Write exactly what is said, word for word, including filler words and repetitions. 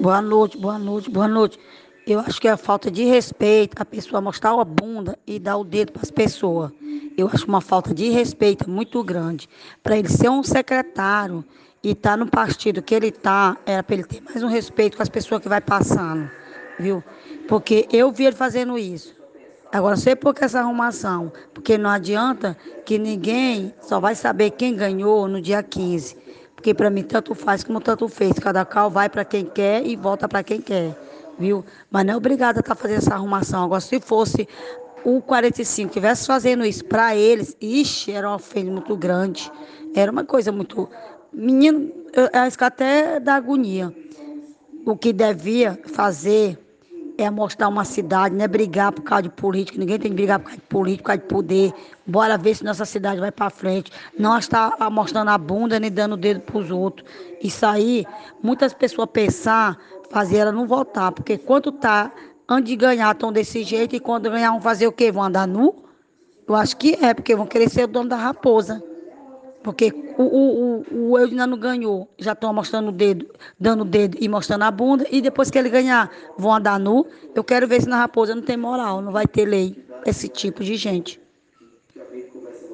Boa noite, boa noite, boa noite. Eu acho que é a falta de respeito a pessoa mostrar a bunda e dar o dedo para as pessoas. Eu acho uma falta de respeito muito grande. Para ele ser um secretário e estar no partido que ele está, era para ele ter mais um respeito com as pessoas que vai passando, viu? Porque eu vi ele fazendo isso. Agora, não sei por que essa arrumação, porque não adianta que ninguém só vai saber quem ganhou no dia quinze. Porque para mim tanto faz como tanto fez. Cada qual vai para quem quer e volta para quem quer, viu? Mas não é obrigada a estar fazendo essa arrumação. Agora, se fosse o quarenta e cinco estivesse fazendo isso para eles, ixi, era uma ofensa muito grande. Era uma coisa muito. Menino, eu, eu acho que até da agonia. O que devia fazer é mostrar uma cidade, não é brigar por causa de político. Ninguém tem que brigar por causa de político, por causa de poder. Bora ver se nossa cidade vai para frente. Não está mostrando a bunda nem dando o dedo para os outros. Isso aí, muitas pessoas pensar, fazer ela não votar. Porque quando tá, antes de ganhar, estão desse jeito. E quando ganhar, vão fazer o quê? Vão andar nu? Eu acho que é, porque vão querer ser o dono da raposa. Porque o, o, o, o Eudinano ganhou, já estão mostrando o dedo, dando o dedo e mostrando a bunda, e depois que ele ganhar, vão andar nu. Eu quero ver se na Raposa não tem moral, não vai ter lei esse tipo de gente.